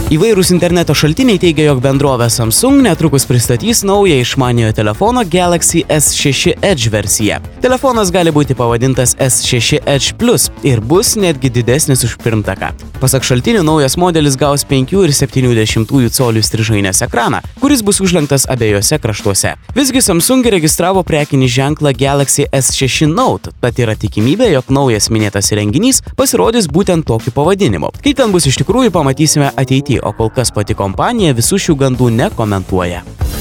Įvairūs interneto šaltiniai teigia, jog bendrovė Samsung netrukus pristatys naują išmaniojo telefono Galaxy S6 Edge versiją. Telefonas gali būti pavadintas S6 Edge Plus ir bus netgi didesnis už pirmtaką. Pasak šaltinių, naujas modelis gaus 5,7 colių strižainės ekraną, kuris bus užlenktas abiejose kraštuose. Visgi Samsung registravo prekinį ženklą Galaxy S6 Note, tad yra tikimybė, jog naujas minėtas įrenginys pasirodys būtent tokiu pavadinimu. Kai ten bus iš tikrųjų, pamatysime ateityje, o kol kas pati kompanija visų šių gandų nekomentuoja.